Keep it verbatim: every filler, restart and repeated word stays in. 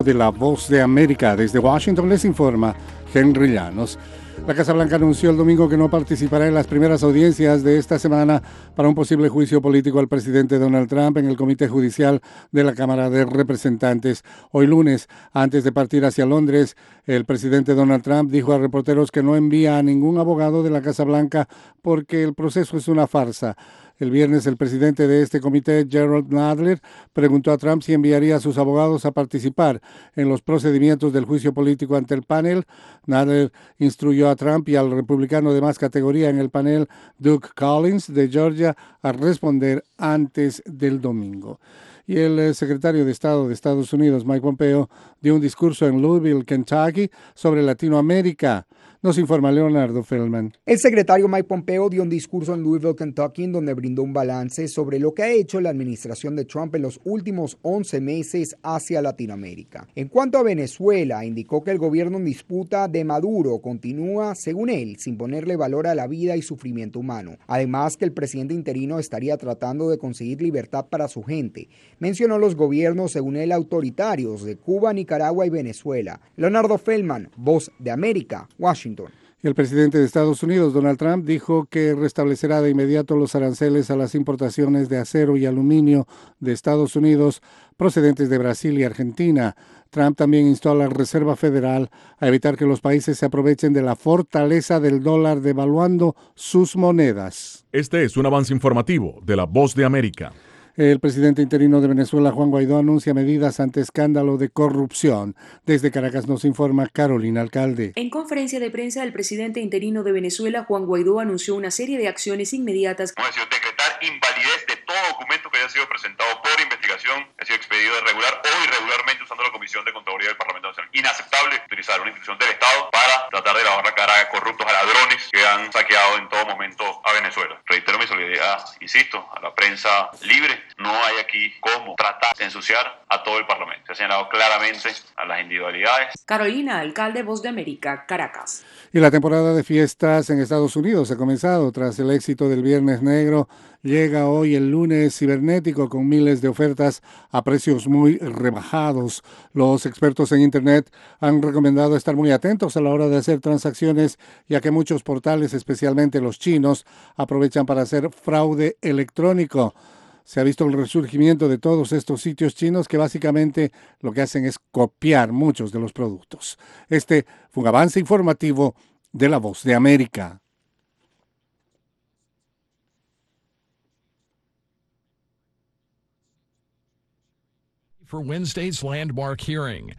De la Voz de América. Desde Washington les informa Henry Llanos. La Casa Blanca anunció el domingo que no participará en las primeras audiencias de esta semana para un posible juicio político al presidente Donald Trump en el Comité Judicial de la Cámara de Representantes. Hoy lunes, antes de partir hacia Londres, el presidente Donald Trump dijo a reporteros que no envía a ningún abogado de la Casa Blanca porque el proceso es una farsa. El viernes, el presidente de este comité, Gerald Nadler, preguntó a Trump si enviaría a sus abogados a participar en los procedimientos del juicio político ante el panel. Nadler instruyó a Trump y al republicano de más categoría en el panel, Doug Collins, de Georgia, a responder antes del domingo. Y el secretario de Estado de Estados Unidos, Mike Pompeo, dio un discurso en Louisville, Kentucky, sobre Latinoamérica. Nos informa Leonardo Feldman. El secretario Mike Pompeo dio un discurso en Louisville, Kentucky, en donde brindó un balance sobre lo que ha hecho la administración de Trump en los últimos once meses hacia Latinoamérica. En cuanto a Venezuela, indicó que el gobierno en disputa de Maduro continúa, según él, sin ponerle valor a la vida y sufrimiento humano. Además, que el presidente interino estaría tratando de conseguir libertad para su gente. Mencionó los gobiernos, según él, autoritarios de Cuba, Nicaragua y Venezuela. Leonardo Feldman, Voz de América, Washington. El presidente de Estados Unidos, Donald Trump, dijo que restablecerá de inmediato los aranceles a las importaciones de acero y aluminio de Estados Unidos procedentes de Brasil y Argentina. Trump también instó a la Reserva Federal a evitar que los países se aprovechen de la fortaleza del dólar devaluando sus monedas. Este es un avance informativo de La Voz de América. El presidente interino de Venezuela, Juan Guaidó, anuncia medidas ante escándalo de corrupción. Desde Caracas nos informa Carolina Alcalde. En conferencia de prensa, el presidente interino de Venezuela, Juan Guaidó, anunció una serie de acciones inmediatas. Como decir, decretar invalidez de todo documento que haya sido presentado por investigación, ha sido expedido irregular o irregularmente usando la Comisión de Contraloría del Parlamento Nacional. Inaceptable utilizar una institución del Estado para tratar de lavar la cara a corruptos, a ladrones que han saqueado en todo momento a Venezuela. Reitero mi solidaridad, insisto, a la prensa libre. No hay aquí cómo tratar de ensuciar a todo el Parlamento. Se ha señalado claramente a las individualidades. Carolina Alcalde, Voz de América, Caracas. Y la temporada de fiestas en Estados Unidos ha comenzado tras el éxito del Viernes Negro. Llega hoy el lunes cibernético con miles de ofertas a precios muy rebajados. Los expertos en Internet han recomendado estar muy atentos a la hora de hacer transacciones, ya que muchos portales, especialmente los chinos, aprovechan para hacer fraude electrónico. Se ha visto el resurgimiento de todos estos sitios chinos que básicamente lo que hacen es copiar muchos de los productos. Este fue un avance informativo de La Voz de América. For Wednesday's landmark hearing,